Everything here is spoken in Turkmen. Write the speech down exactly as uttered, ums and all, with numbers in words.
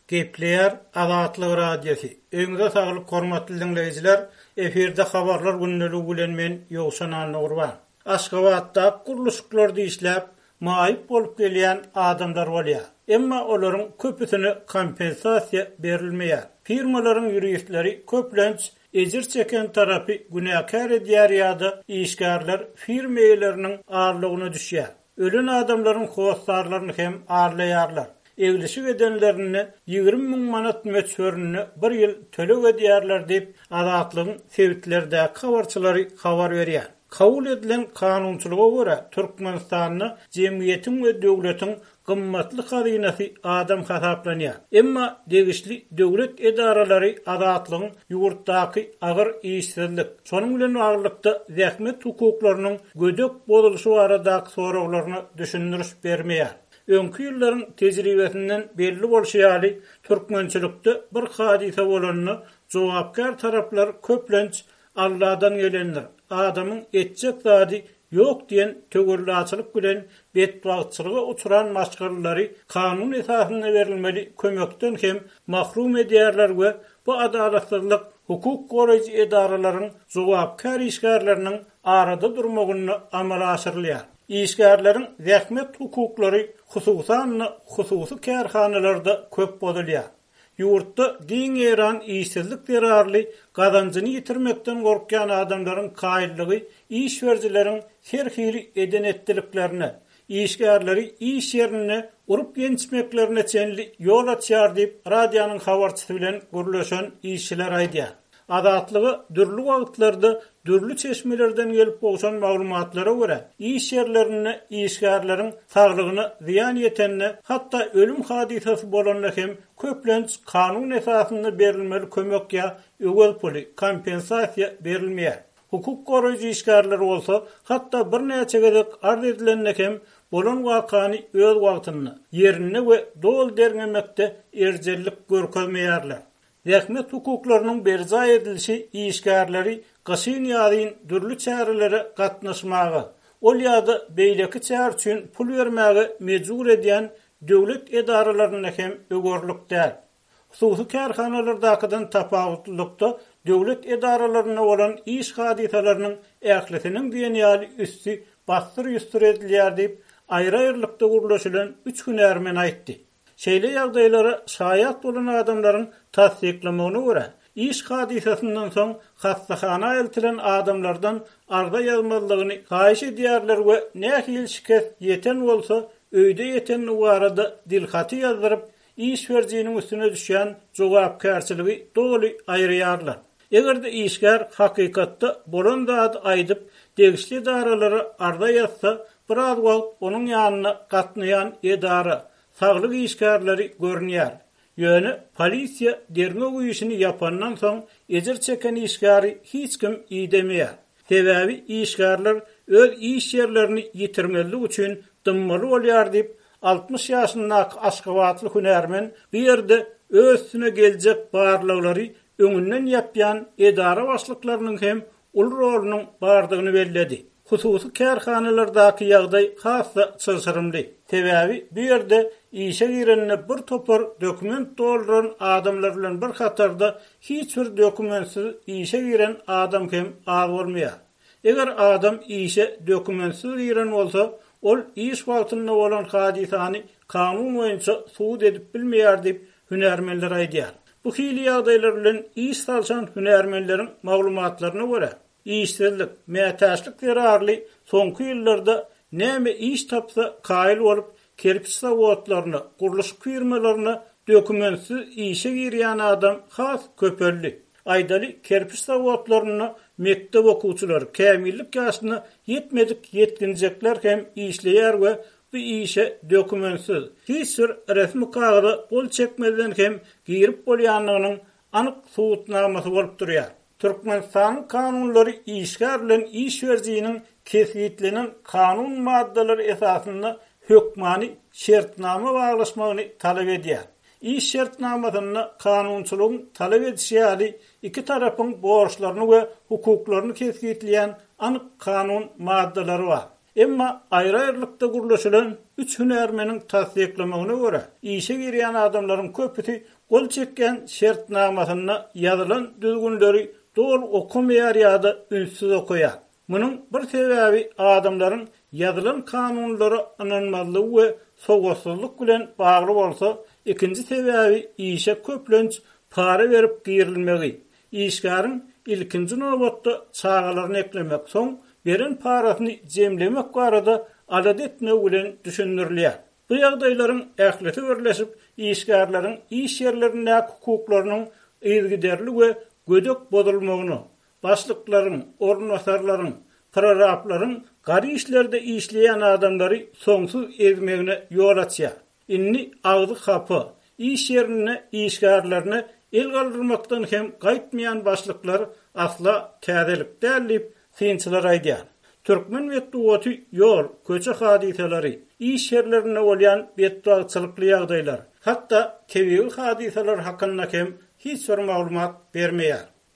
Gepleyer Azatlyk radiosi. Öňde saglyk hormatly dinleýijiler, eferde habarlar günneligi bilen men Ýowşan Alnurban. Aşgabatda guruluşyklarda işläp, maýyp bolup gelýän adamlar bolýar. Emma olaryň köpüsine kompensasiýa berilmeýär. Firmalaryň ýürüýüşleri köplenç ejir çeken tarapy günäkär edýär ýa-da işgärler firma eýleriniň ağırlygyna düşýär. Ölen adamlaryň howaslarlaryny hem ağırlaýarlar. Eglişik edenlerini ýygrimi miň manat möçberini bir ýyl tölek edýärler diýip Azatlygyň sewitlerde habarçylary habar berýär. Kabul edilen kanunçylyga görä Türkmenistanyň jemgyýetiň we döwletiň gymmatly hazynasy adam hasaplanýar. Emma degişli döwlet edaralary Azatlygyň ýurtdaky agyr işsizlik, şonuň bilen aglykda zähmet hukuklarynyň gödek bozuluşy baradaky soraklaryny düşündürüş bermeýär. Öňkü ýyllaryň tejribesinden belli bolşýaly türkmençilikde bir hadise bolanyny jogapkar taraplar köplenç Allahdan gelenler. Adamyň etjek zady ýok diýen tögürläçilik bilen betbagtçylyga uçuran maşgarlary kanun esasyna berilmeli kömekden hem mahrum edýärler we bu adalatsyzlyk hukuk goraýjy edaralaryň jogapkar işgärleriniň arada durmagyny amala aşyrylýar. İşgärleriň zähmet hukuklary hususan hususy kärhanalarda köp bolýar. Ýurtda giň eran işsizlik derarly gazanjyny ýitirmekden gorkýan adamlaryň kaýyllygy iş berjileriň herhili edenetdiliklerine, işgärleri iş ýerine urup ýençmeklerine çenli ýol açýar diýip radionyň habarçysy bilen gürleşen işçiler aýdýar. Azatlygy dürli wagtlarda dürli çeşmelerden gelip bolşan maglumatlara görä iş ýerlerine işgärleriň saglygyny ziýan ýetenne hatda ölüm hadisesi bolanlar hem köplenç kanun esasyna berilmeli kömek ýa öwel puly kompensasiýa berilmeýär. Hukuk goraýjy işgärler bolsa hatda bir näçe gezek arz edilende hem bolan wakany öz wagtyny ýerine we dol derlemekde erjellik görkezmeýärler. Zähmet hukuklarynyň berza edilişi işgärleri gaşyn ýa-da dürli çärelere gatnaşmagy, ol ýa-da beýleki çär üçin pul bermäge mejbur edýän döwlet edaralaryna hem ögörlükdär. Hususy kärhanalardakydan tapawutlykda döwlet edaralaryna bolan iş hadisalarynyň ählisiniň diýen üstü bastyr ýüstür edilýär diýip aýra-aýrylykda gurulşylan üç hünärmen aýtdy. Şeýle ýagdaýlara şaýat bolan adamlaryň tasdiklamagyna görä, iş hadisesinden soň hastahana eltilen adamlardan arda ýazmalygyny gaýş edýärler we nähil şiket ýeten bolsa, öýde ýeten barada dilhaty ýazdyryp, iş berjiniň üstüne düşýän jogapkärçiligi doly aýrýarlar. Egerde işgär hakykatda bolan zat aýdyp, degişli daralary arda ýatsa, bir az wagt onuň ýanyna gatnaýan edara saglyk işgärleri görnýär. Ýöne polisiýa derme güýçini ýapandan soň ejir çeken işgäri hiç kim iýdemeýär. Sebäbi işgärler öz iş ýerlerini ýitirmelik üçin dymmaly bolýar diýip altmış ýaşyndaky Aşgabatly hünärmen bir ýerde özüne geljek barlyklary öňünden ýapýan edara başlyklarynyň hem ul rolunyň bardygyny belledi. Hususy kärhanalardaky ýagdaý hassa çylşyrymly. Sebäbi bu ýerde işe girenine bir topar dokument dolduran adamlar bilen bir hatarda hiç bir dokumentsiz işe giren adam hem az bolmaýar. Eger adam işe dokumentsiz giren bolsa, ol iş wagtyna bolan hadisany kanun boýunça suud edip bilmeýär diýip hünärmenler aýdýar. Bu hili ýagdaýlar bilen iş salşan hünärmenleriň maglumatlaryna görä, işsizlik, mätäçlik derarly soňky ýyllarda näme iş tapsa kaýyl bolup kerpiç zawodlaryna, guruluş firmalaryna dokumentsiz işe girýän adam has köpelli. Aýdaly kerpiç zawodlaryna mektep okuwçylary kämillik ýaşyna ýetmedik ýetginjekler hem işleýär we bu işe dokumentsiz hiç bir resmi kagada bol çekmeden hem girip bolýanlygynyň anyk suwutnamasy bolup durýar. Türkmenistan kanunlary işgär bilen iş berjiniň kesgitlenen kanun maddalary esasyna hökmany şertnama baglaşmagyny talap edýär. İş şertnamasyny kanunçylygyň talap edýäli iki tarapyň borçlaryny we hukuklaryny kesgitleýän anyk kanun maddalary bar. Emma ayrı-ayrılıkda guruluşulan üç hünärmeniň tasdiklemegine görä, işe girýän adamlaryň köpüti gol çekken şertnamasyna ýazylan düzgünleri dol okumaýar ýa-da ünsiz okuýar. Munyň bir sebäbi adamlaryň ýazylan kanunlary ananmazlygy we sowgatsızlyk bilen bagly bolsa, ikinji sebäbi işe köplenç para berip girilmegi. İşgaryň ilkinji nowatda çağalaryny eklemek soň beren parasyny jemlemek barada adat etmek bilen düşündirilýär. Bu ýagdaýlaryň ähleti birleşip işgarlaryň iş ýerlerinde hukuklarynyň ýergiderli we gödök bozulmagyny, başlyklaryň, ornasarlaryň, proraplaryň gary işlerde işleýän adamlary soňsuz ezmegine ýol açýar. Inni agdy kapy, iş ýerine işgarlaryny el galdyrmakdan hem gaýtmaýan başlyklar asla täzelik dälip synçylar aýdýar. Türkmen wetduwaty ýol, köçe hadiseleri, iş ýerlerinde bolýan betdagçylykly ýagdaýlar, hatda tebii hadiseler hakynda hem hiç bir maglumat bermeýär.